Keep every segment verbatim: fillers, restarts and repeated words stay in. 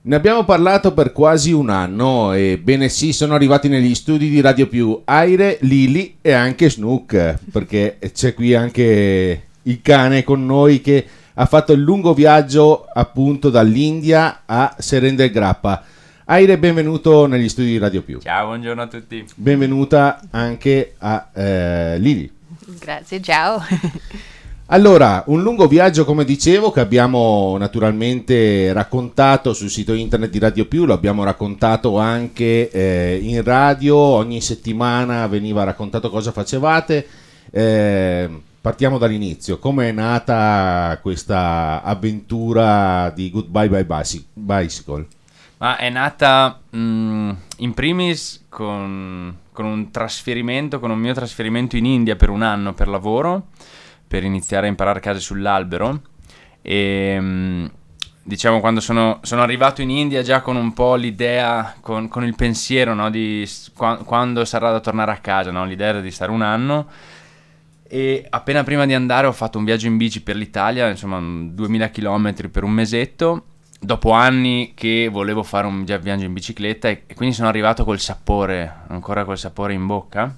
Ne abbiamo parlato per quasi un anno, ebbene sì, sono arrivati negli studi di Radio Più Aire, Lili e anche Snook, perché c'è qui anche il cane con noi che ha fatto il lungo viaggio appunto dall'India a Seren del Grappa. Aire, benvenuto negli studi di Radio Più. Ciao, buongiorno a tutti. Benvenuta anche a eh, Lili. Grazie, ciao. Allora, un lungo viaggio, come dicevo, che abbiamo naturalmente raccontato sul sito internet di Radio Più, lo abbiamo raccontato anche eh, in radio, ogni settimana veniva raccontato cosa facevate. Eh, partiamo dall'inizio, come è nata questa avventura di Goodbye Bye Bicycle? Ma è nata mh, in primis con, con un trasferimento, con un mio trasferimento in India per un anno per lavoro, per iniziare a imparare case sull'albero e mh, diciamo quando sono, sono arrivato in India già con un po' l'idea, con, con il pensiero, no, di qua, quando sarà da tornare a casa, no? L'idea era di stare un anno e appena prima di andare ho fatto un viaggio in bici per l'Italia, insomma duemila chilometri per un mesetto, dopo anni che volevo fare un viaggio in bicicletta e, e quindi sono arrivato col sapore, ancora col sapore in bocca.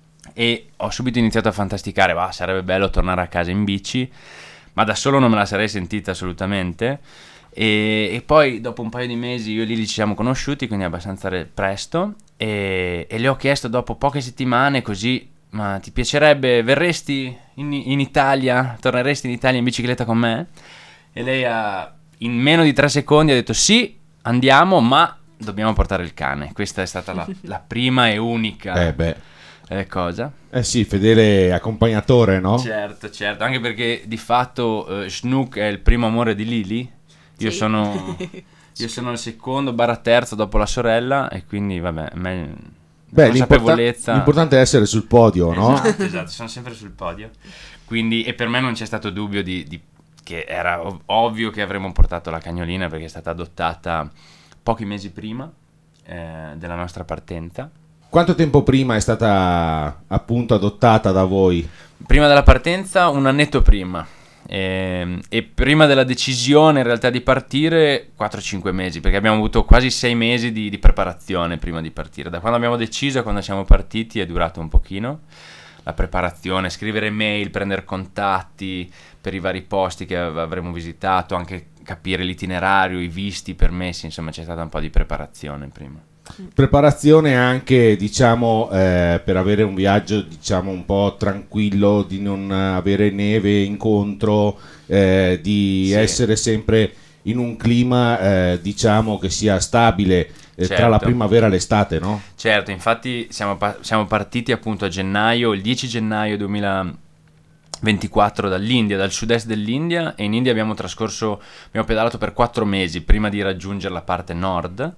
E ho subito iniziato a fantasticare, va, sarebbe bello tornare a casa in bici, ma da solo non me la sarei sentita assolutamente. E, e poi dopo un paio di mesi io e Lili ci siamo conosciuti, quindi abbastanza re- presto, e, e le ho chiesto dopo poche settimane così, ma ti piacerebbe, verresti in, in Italia, torneresti in Italia in bicicletta con me? E lei ha, in meno di tre secondi ha detto sì, andiamo, ma dobbiamo portare il cane. Questa è stata la, la prima e unica... Eh beh. Eh, cosa? Eh sì, fedele accompagnatore, no? Certo, certo, anche perché di fatto eh, Snook è il primo amore di Lili. Io Sì. sono io sono il secondo barra terzo dopo la sorella e quindi vabbè, me, Beh, consapevolezza. l'importante è essere sul podio, no? Esatto, esatto, sono sempre sul podio. Quindi e per me non c'è stato dubbio di, di che era ov- ovvio che avremmo portato la cagnolina perché è stata adottata pochi mesi prima eh, della nostra partenza. Quanto tempo prima è stata appunto adottata da voi? Prima della partenza, un annetto prima. E, e prima della decisione in realtà di partire quattro cinque mesi, perché abbiamo avuto quasi sei mesi di, di preparazione prima di partire. Da quando abbiamo deciso a quando siamo partiti è durato un pochino la preparazione, scrivere mail, prendere contatti per i vari posti che av- avremmo visitato, anche capire l'itinerario, i visti permessi, insomma c'è stata un po' di preparazione prima. Preparazione anche, diciamo, eh, per avere un viaggio, diciamo, un po' tranquillo, di non avere neve incontro, eh, di Sì. essere sempre in un clima, eh, diciamo, che sia stabile eh, Certo. tra la primavera e l'estate, no? Certo, infatti siamo, pa- siamo partiti appunto a gennaio, il dieci gennaio duemilaventiquattro dall'India, dal sud-est dell'India, e in India abbiamo trascorso, abbiamo pedalato per quattro mesi prima di raggiungere la parte nord.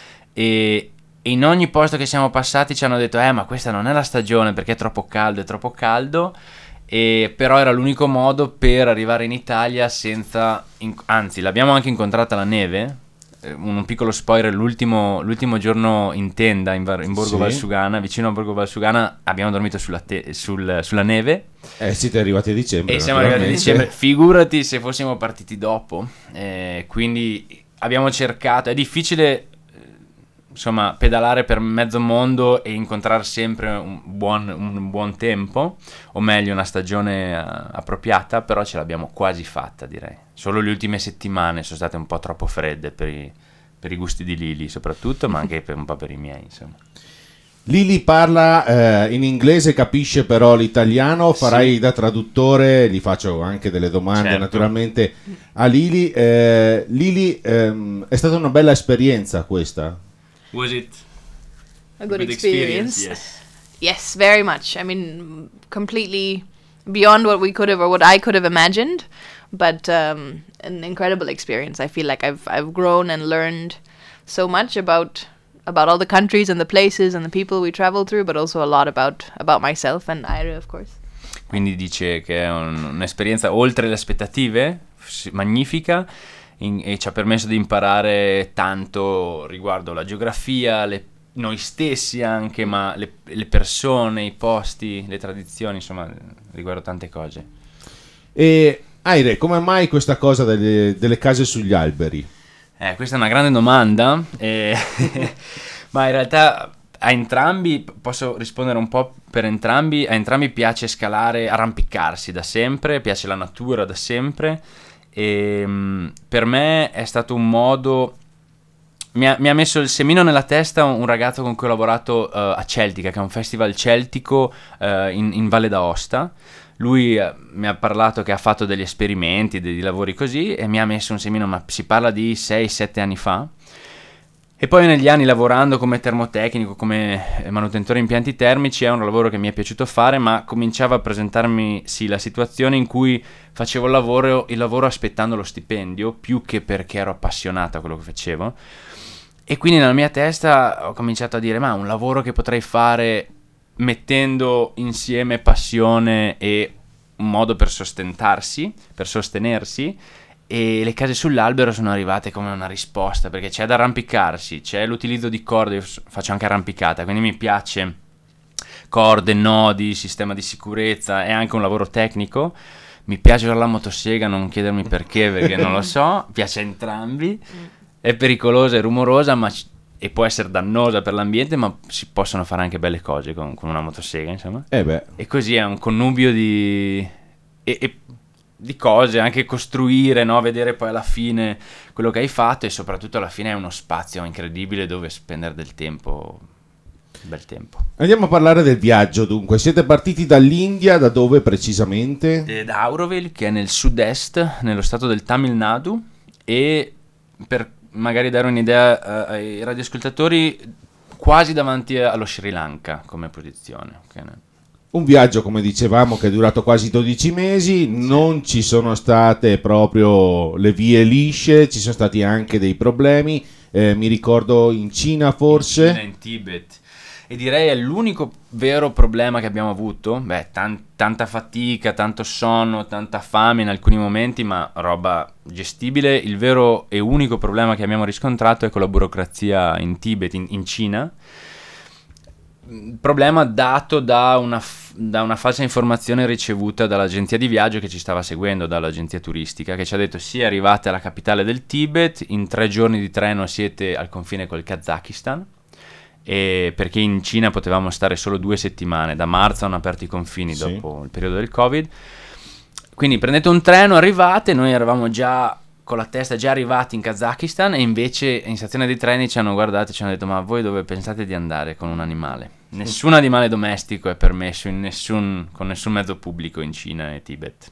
E in ogni posto che siamo passati ci hanno detto eh ma questa non è la stagione perché è troppo caldo, è troppo caldo, e però era l'unico modo per arrivare in Italia senza, in, anzi l'abbiamo anche incontrata la neve, eh, un, un piccolo spoiler, l'ultimo, l'ultimo giorno in tenda in, in Borgo Sì. Valsugana, vicino a Borgo Valsugana abbiamo dormito sulla, te- sul, sulla neve. Eh, siete arrivati a dicembre. E siamo arrivati a naturalmente. dicembre, figurati se fossimo partiti dopo, eh, quindi abbiamo cercato, è difficile insomma pedalare per mezzo mondo e incontrare sempre un buon, un buon tempo, o meglio una stagione uh, appropriata, però ce l'abbiamo quasi fatta, direi. Solo le ultime settimane sono state un po' troppo fredde per i, per i gusti di Lili soprattutto, ma anche per un po' per i miei, insomma. Lili parla eh, in inglese, capisce però l'italiano, farai Sì. da traduttore, gli faccio anche delle domande Certo. naturalmente a Lili. Eh, Lili, ehm, è stata una bella esperienza questa? Was it A good good experience. Yes. Yes, very much. I mean, completely beyond what we could have or what I could have imagined, but um, an incredible experience. I feel like I've I've grown and learned so much about about all the countries and the places and the people we traveled through, but also a lot about about myself and Ira, of course. Quindi dice che è un- un'esperienza oltre le aspettative, s- magnifica, in- e ci ha permesso di imparare tanto riguardo la geografia, le- noi stessi anche, ma le, le persone, i posti, le tradizioni, insomma, riguardo tante cose. E Aire, come mai questa cosa delle, delle case sugli alberi? Eh, questa è una grande domanda, eh, ma in realtà a entrambi, posso rispondere un po' per entrambi, a entrambi piace scalare, arrampicarsi da sempre, piace la natura da sempre, e mh, per me è stato un modo, mi ha, mi ha messo il semino nella testa un, un ragazzo con cui ho lavorato uh, a Celtica, che è un festival celtico uh, in, in Valle d'Aosta. Lui uh, mi ha parlato che ha fatto degli esperimenti, dei lavori così, e mi ha messo un semino, ma si parla di sei sette anni fa. E poi negli anni lavorando come termotecnico, come manutentore impianti termici, è un lavoro che mi è piaciuto fare, ma cominciava a presentarmi sì la situazione in cui facevo il lavoro, il lavoro aspettando lo stipendio, più che perché ero appassionato a quello che facevo. E quindi nella mia testa ho cominciato a dire, ma un lavoro che potrei fare mettendo insieme passione e un modo per sostentarsi, per sostenersi, e le case sull'albero sono arrivate come una risposta, perché c'è da arrampicarsi, c'è l'utilizzo di corde, io faccio anche arrampicata, quindi mi piace corde, nodi, sistema di sicurezza, è anche un lavoro tecnico. Mi piace la motosega, non chiedermi perché, perché non lo so, piace a entrambi, è pericolosa e rumorosa, ma c- e può essere dannosa per l'ambiente, ma si possono fare anche belle cose con, con una motosega, insomma. Eh beh. E così è un connubio di... E, e di cose, anche costruire, no? Vedere poi alla fine quello che hai fatto, e soprattutto alla fine è uno spazio incredibile dove spendere del tempo, bel tempo. Andiamo a parlare del viaggio, dunque. Siete partiti dall'India, da dove precisamente? E da Auroville, che è nel sud-est, nello stato del Tamil Nadu, e per magari dare un'idea uh, ai radioascoltatori, quasi davanti allo Sri Lanka come posizione, okay? Un viaggio, come dicevamo, che è durato quasi dodici mesi, non ci sono state proprio le vie lisce, ci sono stati anche dei problemi, eh, mi ricordo in Cina forse. In Cina, in Tibet. E direi è l'unico vero problema che abbiamo avuto, beh, tan- tanta fatica, tanto sonno, tanta fame in alcuni momenti, ma roba gestibile. Il vero e unico problema che abbiamo riscontrato è con la burocrazia in Tibet, in, in Cina. Problema dato da una, da una falsa informazione ricevuta dall'agenzia di viaggio che ci stava seguendo, dall'agenzia turistica, che ci ha detto: sì, arrivate alla capitale del Tibet, in tre giorni di treno siete al confine col Kazakistan, e perché in Cina potevamo stare solo due settimane, da marzo hanno aperto i confini, sì, dopo il periodo del Covid. Quindi prendete un treno, arrivate, noi eravamo già con la testa già arrivati in Kazakistan, e invece in stazione dei treni ci hanno guardato e ci hanno detto: ma voi dove pensate di andare con un animale? Nessun animale domestico è permesso in nessun, con nessun mezzo pubblico in Cina e Tibet.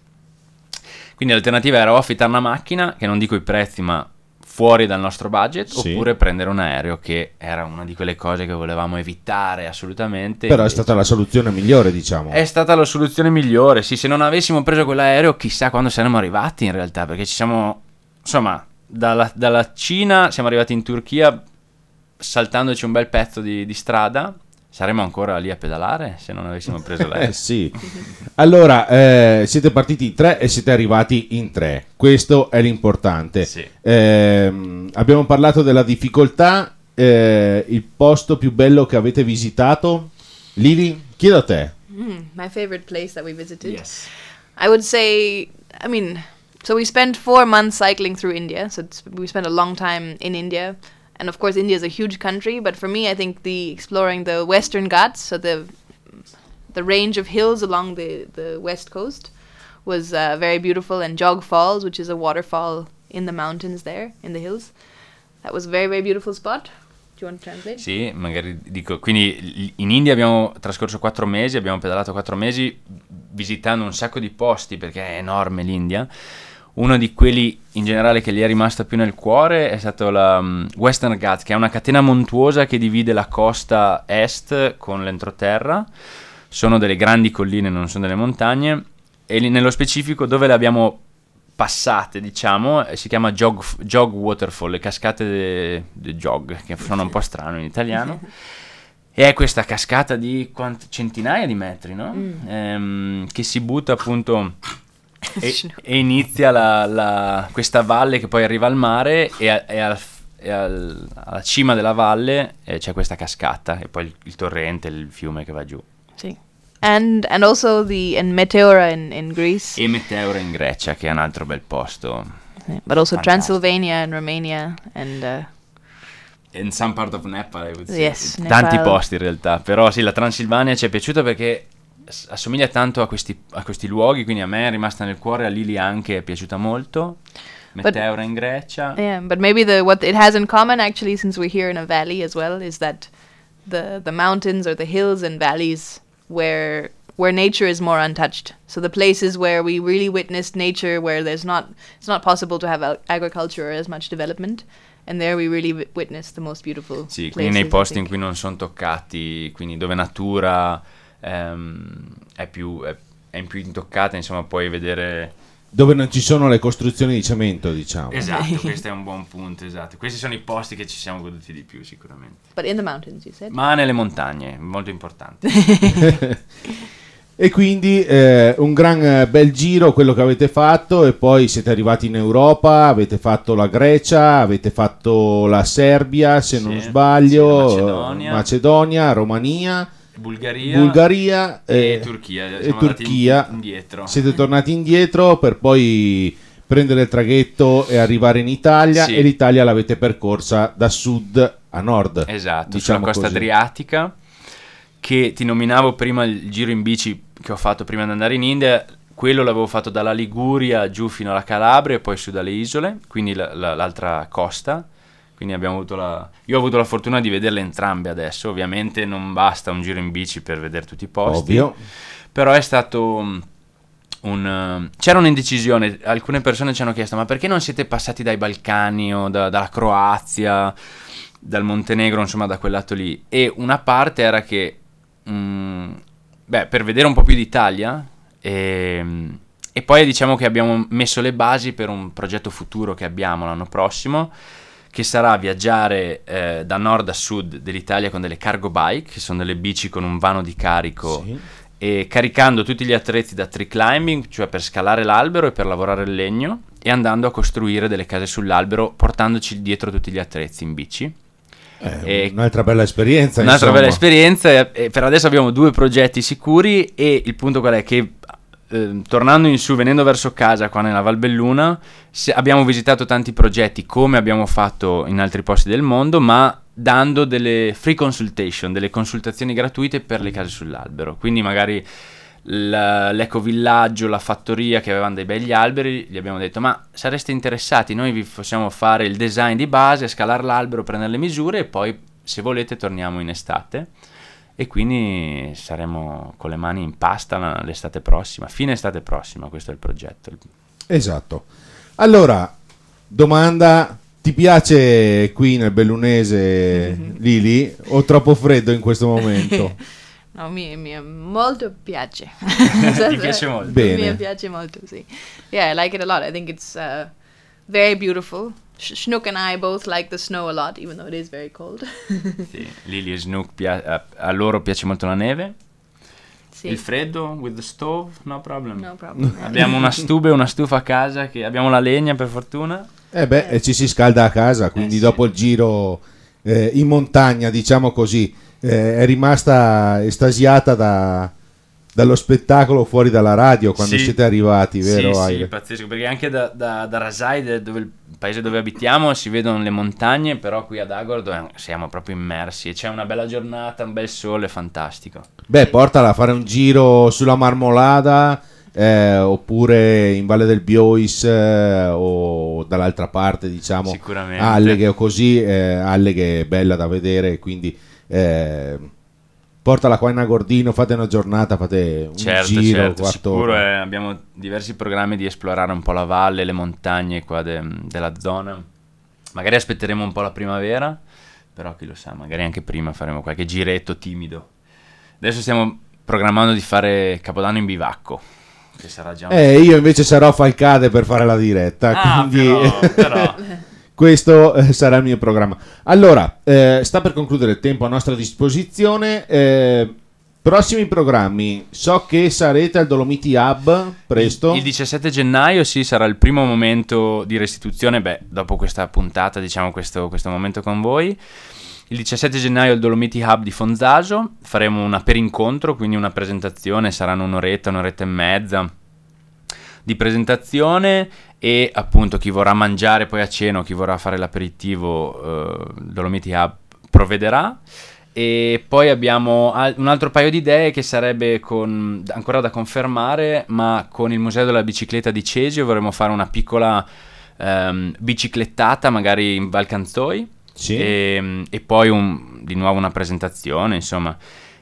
Quindi l'alternativa era o affittare una macchina, che non dico i prezzi ma fuori dal nostro budget, sì, oppure prendere un aereo, che era una di quelle cose che volevamo evitare assolutamente. Però invece è stata la soluzione migliore, diciamo. È stata la soluzione migliore, sì. Se non avessimo preso quell'aereo chissà quando saremmo arrivati in realtà, perché ci siamo... Insomma, dalla, dalla Cina siamo arrivati in Turchia saltandoci un bel pezzo di, di strada. Saremmo ancora lì a pedalare se non avessimo preso l'aereo. Eh sì. Allora, eh, siete partiti in tre e siete arrivati in tre. Questo è l'importante. Sì. Eh, abbiamo parlato della difficoltà. Eh, il posto più bello che avete visitato? Lili, chiedo a te. Mm, my favorite place that we visited? Yes. I would say, I mean... So we spent four months cycling through India. So it's, we spent a long time in India. And of course, India is a huge country. But for me, I think the exploring the Western Ghats, so the the range of hills along the, the west coast, was uh, very beautiful. And Jog Falls, which is a waterfall in the mountains there, in the hills. That was a very, very beautiful spot. Do you want to translate? Sì, magari dico, quindi in India abbiamo trascorso quattro mesi, abbiamo pedalato quattro mesi visitando un sacco di posti, perché è enorme l'India. Uno di quelli in generale che gli è rimasto più nel cuore è stato la um, Western Ghats, che è una catena montuosa che divide la costa est con l'entroterra. Sono delle grandi colline, non sono delle montagne, e lì, nello specifico dove le abbiamo passate, diciamo, si chiama Jog, Jog Waterfall, le cascate di Jog, che sono un po' strano in italiano. E è questa cascata di quant- centinaia di metri, no? Mm. Ehm, che si butta appunto... E, e inizia la, la, questa valle che poi arriva al mare, e, a, e, al, e al, alla cima della valle eh, c'è questa cascata, e poi il, il torrente, il fiume che va giù. Sì. And, and also the and Meteora in, in Greece. E Meteora in Grecia, che è un altro bel posto. Yeah, but also Fantastic. Transylvania and Romania and uh, In some part of Nepal, I would say. Yes, Tanti Nepal. posti in realtà, però sì, la Transilvania ci è piaciuta perché s- assomiglia tanto a questi, a questi luoghi, quindi a me è rimasta nel cuore, a Lili anche è piaciuta molto. Meteora in Grecia. yeah, but maybe the what it has in common actually, since we're here in a valley as well, is that the the mountains or the hills and valleys where where nature is more untouched. So the places where we really witnessed nature, where there's not it's not possible to have ag- agriculture or as much development, and there we really w- witnessed the most beautiful Sì, places. quindi nei I posti in think. cui non sono toccati, quindi dove natura ehm, è, più, è, è più intoccata, insomma puoi vedere... Dove non ci sono le costruzioni di cemento, diciamo. Esatto, questo è un buon punto, esatto. Questi sono i posti che ci siamo goduti di più sicuramente. But in the mountains, you said. Ma nelle montagne, molto importante. E quindi eh, un gran eh, bel giro quello che avete fatto, e poi siete arrivati in Europa, avete fatto la Grecia, avete fatto la Serbia, se Sì, non sbaglio, sì, la Macedonia. eh, Macedonia, Romania, Bulgaria, Bulgaria e eh, Turchia. e Siamo andati Turchia. in- indietro. Siete tornati indietro per poi prendere il traghetto e arrivare in Italia, Sì. e l'Italia l'avete percorsa da sud a nord. Esatto, diciamo sulla costa così. adriatica, che ti nominavo prima il giro in bici che ho fatto prima di andare in India. Quello l'avevo fatto dalla Liguria giù fino alla Calabria e poi su dalle isole, quindi la- la- l'altra costa. Quindi abbiamo avuto la... Io ho avuto la fortuna di vederle entrambe adesso. Ovviamente non basta un giro in bici per vedere tutti i posti. Ovvio. Però è stato mm, un... uh, c'era un'indecisione. Alcune persone ci hanno chiesto: ma perché non siete passati dai Balcani o da- dalla Croazia, dal Montenegro, insomma da quel lato lì? E una parte era che, mm, beh, per vedere un po' più d'Italia, e, e poi diciamo che abbiamo messo le basi per un progetto futuro che abbiamo l'anno prossimo, che sarà viaggiare eh, da nord a sud dell'Italia con delle cargo bike, che sono delle bici con un vano di carico, Sì. e caricando tutti gli attrezzi da tree climbing, cioè per scalare l'albero e per lavorare il legno, e andando a costruire delle case sull'albero portandoci dietro tutti gli attrezzi in bici. Eh, E- un'altra bella esperienza. Un'altra insomma. bella esperienza, e, e per adesso abbiamo due progetti sicuri, e il punto qual è? Che eh, tornando in su, venendo verso casa qua nella Valbelluna, se- abbiamo visitato tanti progetti come abbiamo fatto in altri posti del mondo, ma dando delle free consultation, delle consultazioni gratuite per le case sull'albero. Quindi magari l- l'ecovillaggio, la fattoria che avevano dei begli alberi, gli abbiamo detto: ma sareste interessati? Noi vi possiamo fare il design di base, scalare l'albero, prendere le misure, e poi se volete torniamo in estate. E quindi saremo con le mani in pasta la- l'estate prossima, fine estate prossima. Questo è il progetto. Esatto. Allora, domanda: ti piace qui nel bellunese, Lili, o troppo freddo in questo momento? No, mi, mi molto piace. Ti piace molto? Bene. Mi piace molto, sì. Yeah, I like it a lot. I think it's uh, very beautiful. Sh- Schnook and I both like the snow a lot, even though it is very cold. Sì, Lily e Snook, pia- a, a loro piace molto la neve. Sì. Il freddo, with the stove, no problem. No problem. Abbiamo una stufa e una stufa a casa, che abbiamo la legna per fortuna. Eh beh, e ci si scalda a casa, quindi Eh, sì. dopo il giro eh, in montagna, diciamo così, eh, è rimasta estasiata da- dallo spettacolo fuori dalla radio quando Sì. siete arrivati, vero? Sì, sì, Aire? pazzesco, perché anche da, da, da Rasai, dove il paese dove abitiamo, si vedono le montagne, però qui ad Agordo eh, siamo proprio immersi, e c'è una bella giornata, un bel sole, fantastico. Beh, portala a fare un giro sulla Marmolada, eh, oppure in Valle del Biois, eh, o dall'altra parte, diciamo, Sicuramente. Alleghe o così. eh, Alleghe è bella da vedere, quindi eh, portala qua in Agordino, fate una giornata, fate un Certo, giro certo, qua sicuro, attorno. eh, abbiamo diversi programmi di esplorare un po' la valle, le montagne qua de- della zona. Magari aspetteremo un po' la primavera, però chi lo sa, magari anche prima faremo qualche giretto timido. Adesso stiamo programmando di fare Capodanno in bivacco, che sarà già un... Eh, io invece sarò a Falcade per fare la diretta, Ah, quindi però, però. questo eh, sarà il mio programma. Allora, eh, sta per concludere il tempo a nostra disposizione. eh, prossimi programmi, so che sarete al Dolomiti Hub presto. Il diciassette gennaio sì, sarà il primo momento di restituzione, beh, dopo questa puntata, diciamo questo, questo momento con voi. Il diciassette gennaio al Dolomiti Hub di Fonzaso faremo un aperincontro, quindi una presentazione, saranno un'oretta, un'oretta e mezza, di presentazione, e appunto chi vorrà mangiare poi a cena o chi vorrà fare l'aperitivo, eh, Dolomiti Hub provvederà. E poi abbiamo al- un altro paio di idee che sarebbe con, ancora da confermare, ma con il Museo della Bicicletta di Cesio vorremmo fare una piccola ehm, biciclettata magari in Val Canzoi, Sì. e, e poi un- di nuovo una presentazione, insomma.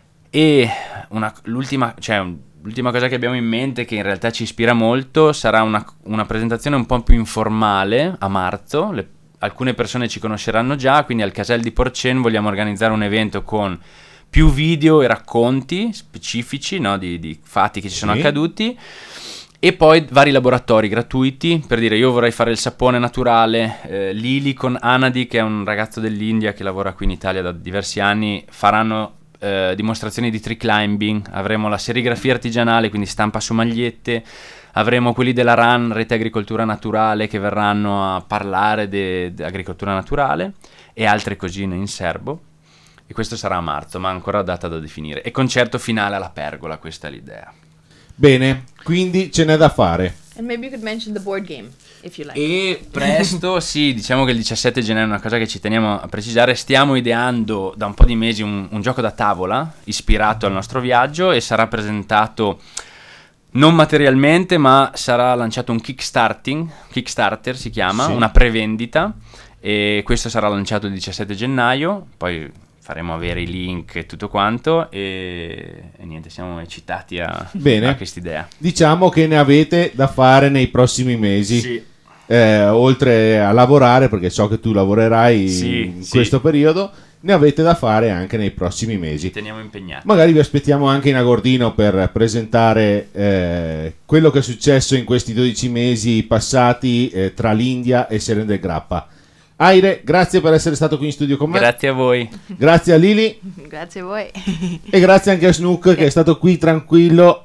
E una- l'ultima, cioè, l'ultima cosa che abbiamo in mente, che in realtà ci ispira molto, sarà una, una presentazione un po' più informale a marzo. Le- alcune persone ci conosceranno già, quindi al Casel di Porcen vogliamo organizzare un evento con più video e racconti specifici, no, di, di fatti che ci sono Sì. accaduti, e poi vari laboratori gratuiti, per dire, io vorrei fare il sapone naturale, eh, Lili con Anadi, che è un ragazzo dell'India che lavora qui in Italia da diversi anni, faranno eh, dimostrazioni di tree climbing, avremo la serigrafia artigianale, quindi stampa su magliette, avremo quelli della R A N, Rete Agricoltura Naturale, che verranno a parlare di agricoltura naturale e altre cosine in serbo, e questo sarà a marzo, ma ancora data da definire, e concerto finale alla Pergola, questa è l'idea. Bene, quindi ce n'è da fare. And maybe you could mention the board game, if you like. E presto, sì, diciamo che il diciassette gennaio è una cosa che ci teniamo a precisare. Stiamo ideando da un po' di mesi un, un gioco da tavola ispirato al nostro viaggio, e sarà presentato non materialmente, ma sarà lanciato un Kickstarting, Kickstarter si chiama, Sì. una prevendita, e questo sarà lanciato il diciassette gennaio, poi faremo avere i link e tutto quanto, e, e niente, siamo eccitati a, Bene. a quest'idea. Diciamo che ne avete da fare nei prossimi mesi. Sì. Eh, oltre a lavorare, perché so che tu lavorerai Sì, in sì. questo periodo, ne avete da fare anche nei prossimi mesi. Ci teniamo impegnati. Magari vi aspettiamo anche in Agordino per presentare eh, quello che è successo in questi dodici mesi passati eh, tra l'India e Seren del Grappa. Aire, grazie per essere stato qui in studio con me. Grazie a voi. Grazie a Lili Grazie a voi. e grazie anche a Snook, che è stato qui tranquillo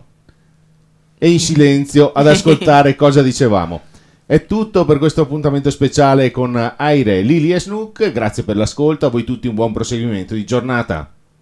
e in silenzio ad ascoltare cosa dicevamo. È tutto per questo appuntamento speciale con Aire, Lili e Snook. Grazie per l'ascolto, a voi tutti un buon proseguimento di giornata.